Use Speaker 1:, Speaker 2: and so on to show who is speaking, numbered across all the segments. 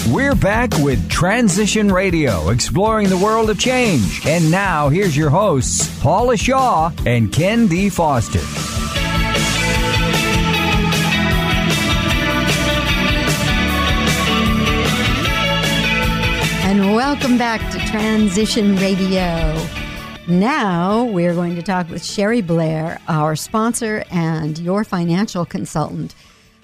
Speaker 1: We're back with Transition Radio, exploring the world of change. And now, here's your hosts, Paula Shaw and Ken D. Foster.
Speaker 2: And welcome back to Transition Radio. Now we're going to talk with Sherry Blair, our sponsor and your financial consultant,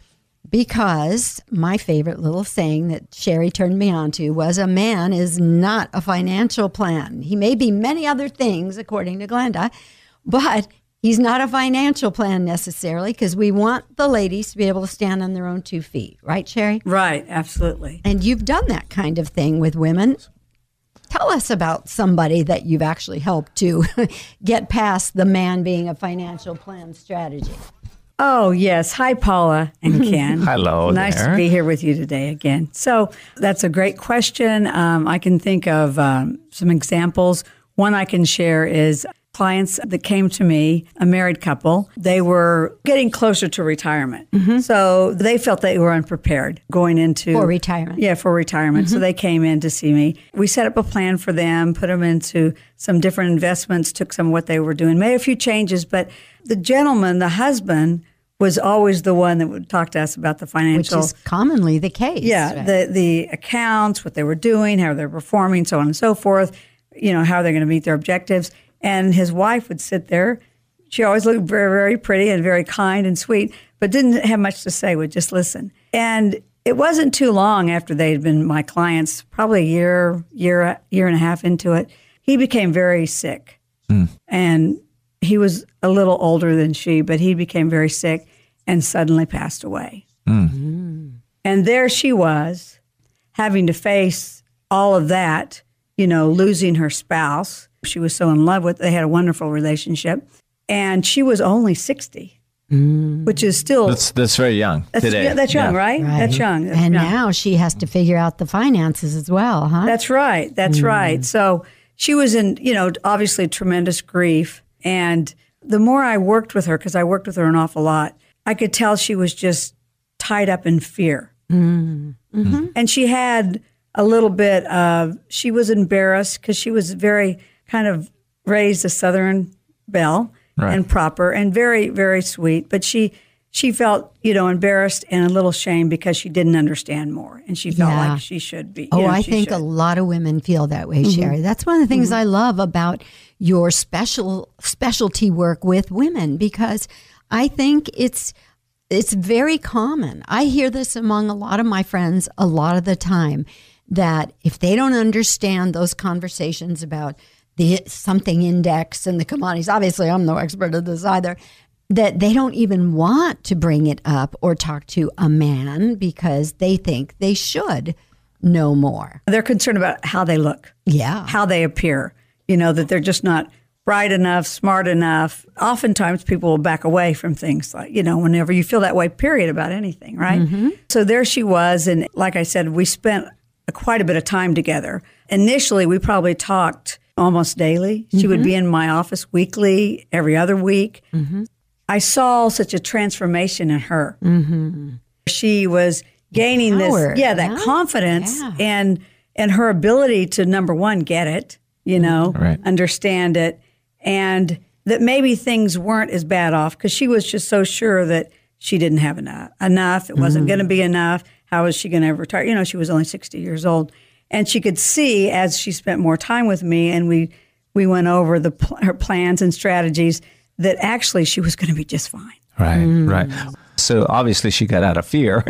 Speaker 2: because my favorite little saying that Sherry turned me on to was a man is not a financial plan. He may be many other things, according to Glenda, but he's not a financial plan necessarily, because we want the ladies to be able to stand on their own 2 feet. Right, Sherry?
Speaker 3: Right, absolutely.
Speaker 2: And you've done that kind of thing with women. Tell us about somebody that you've actually helped to get past the man being a financial plan strategy.
Speaker 3: Oh, yes. Hi, Paula and Ken.
Speaker 4: Hello
Speaker 3: Nice
Speaker 4: there.
Speaker 3: to be here with you today again. So that's a great question. I can think of some examples. One I can share is clients that came to me, a married couple. They were getting closer to retirement. So they felt they were unprepared going into...
Speaker 2: For retirement.
Speaker 3: Yeah, for retirement. So they came in to see me. We set up a plan for them, put them into some different investments, took some of what they were doing, made a few changes. But the gentleman, the husband, was always the one that would talk to us about the financial...
Speaker 2: Which is commonly the case.
Speaker 3: Yeah,
Speaker 2: right?
Speaker 3: the accounts, what they were doing, how they're performing, so on and so forth, how they're going to meet their objectives. And his wife would sit there. She always looked very, very pretty and very kind and sweet, but didn't have much to say, would just listen. And it wasn't too long after they had been my clients, probably a year and a half into it, he became very sick. And he was a little older than she, but he became very sick and suddenly passed away. And there she was, having to face all of that, losing her spouse. She was so in love with, they had a wonderful relationship. And she was only 60, which is still...
Speaker 4: That's very young today.
Speaker 3: That's young,
Speaker 4: Yeah.
Speaker 3: right? That's young. That's
Speaker 2: And
Speaker 3: young.
Speaker 2: now she has to figure out the finances as well, huh?
Speaker 3: That's right. That's right. So she was in, obviously tremendous grief. And the more I worked with her, because I worked with her an awful lot, I could tell she was just tied up in fear. And she had a little bit of, she was embarrassed because she was very kind of raised a Southern belle and proper and very, very sweet. But she felt, embarrassed and a little shame because she didn't understand more. And she felt like she should be.
Speaker 2: I think a lot of women feel that way, Sherry. That's one of the things I love about your specialty work with women, because I think it's very common. I hear this among a lot of my friends a lot of the time, that if they don't understand those conversations about the something index and the commodities, obviously I'm no expert at this either, that they don't even want to bring it up or talk to a man because they think they should know more.
Speaker 3: They're concerned about how they look.
Speaker 2: Yeah.
Speaker 3: How they appear. That they're just not bright enough, smart enough. Oftentimes people will back away from things like, whenever you feel that way, period, about anything, right? So there she was. And like I said, we spent quite a bit of time together. Initially, we probably talked almost daily. She would be in my office weekly, every other week. I saw such a transformation in her. She was gaining
Speaker 2: Power,
Speaker 3: that confidence and her ability to, number one, get it, understand it, and that maybe things weren't as bad off because she was just so sure that she didn't have enough. It wasn't going to be enough. How was she going to ever retire? She was only 60 years old. And she could see as she spent more time with me and we went over her plans and strategies that actually she was going to be just fine.
Speaker 4: Right. So obviously she got out of fear.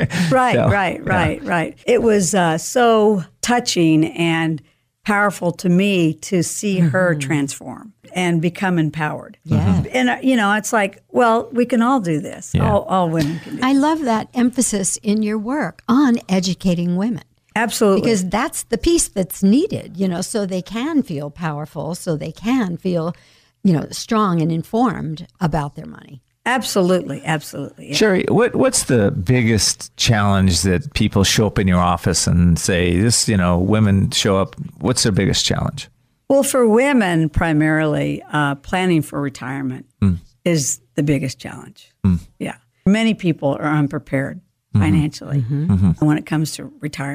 Speaker 3: Right. It was so touching and powerful to me to see her transform and become empowered.
Speaker 2: Yeah.
Speaker 3: And, it's like, well, we can all do this.
Speaker 4: Yeah.
Speaker 3: All women can do
Speaker 2: I
Speaker 3: this.
Speaker 2: love that emphasis in your work on educating women.
Speaker 3: Absolutely.
Speaker 2: Because that's the piece that's needed, so they can feel powerful, so they can feel, strong and informed about their money.
Speaker 3: Absolutely. Yeah.
Speaker 4: Sherry, what's the biggest challenge that people show up in your office and say, this, women show up, what's their biggest challenge?
Speaker 3: Well, for women, primarily, planning for retirement is the biggest challenge. Yeah. Many people are unprepared financially when it comes to retirement.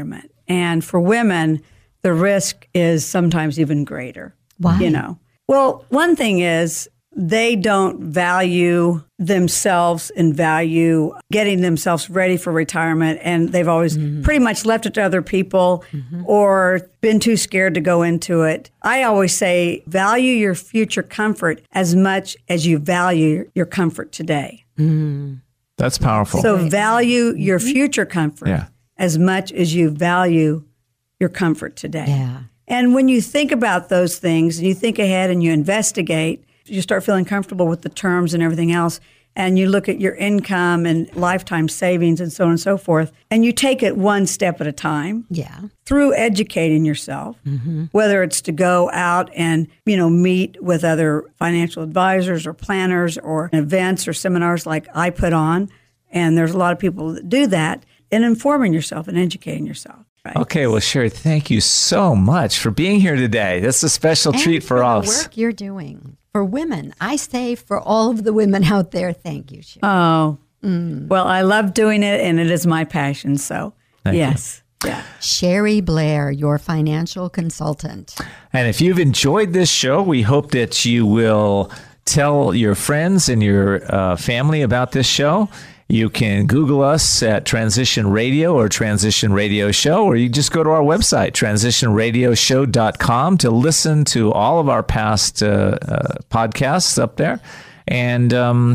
Speaker 3: And for women, the risk is sometimes even greater.
Speaker 2: Why?
Speaker 3: You know, well, one thing is they don't value themselves and value getting themselves ready for retirement. And they've always pretty much left it to other people or been too scared to go into it. I always say value your future comfort as much as you value your comfort today.
Speaker 4: That's powerful.
Speaker 3: So value your future comfort as much as you value your comfort today.
Speaker 2: Yeah.
Speaker 3: And when you think about those things and you think ahead and you investigate, you start feeling comfortable with the terms and everything else, and you look at your income and lifetime savings and so on and so forth, and you take it one step at a time.
Speaker 2: Yeah.
Speaker 3: Through educating yourself, whether it's to go out and, meet with other financial advisors or planners or events or seminars like I put on, and there's a lot of people that do that, and informing yourself and educating yourself. Right.
Speaker 4: Okay, well, Sherry, thank you so much for being here today. That's a special treat for us.
Speaker 2: The work you're doing for women. I say for all of the women out there, thank you, Sherry.
Speaker 3: Oh, well, I love doing it, and it is my passion. So, yes. Yeah.
Speaker 2: Sherry Blair, your financial consultant.
Speaker 4: And if you've enjoyed this show, we hope that you will tell your friends and your family about this show. You can Google us at Transition Radio or Transition Radio Show, or you just go to our website, transitionradioshow.com, to listen to all of our past podcasts up there. And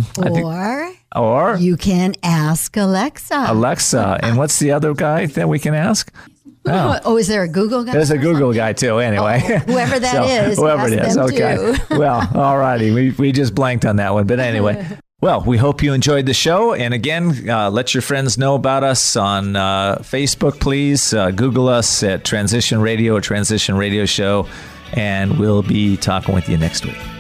Speaker 4: or
Speaker 2: you can ask Alexa.
Speaker 4: Alexa. And what's the other guy that we can ask?
Speaker 2: Oh, is there a Google guy?
Speaker 4: There's a Google guy too, anyway.
Speaker 2: Whoever that is.
Speaker 4: Whoever it is. Okay. Well, all righty. We just blanked on that one. But anyway. Well, we hope you enjoyed the show. And again, let your friends know about us on Facebook, please. Google us at Transition Radio or Transition Radio Show. And we'll be talking with you next week.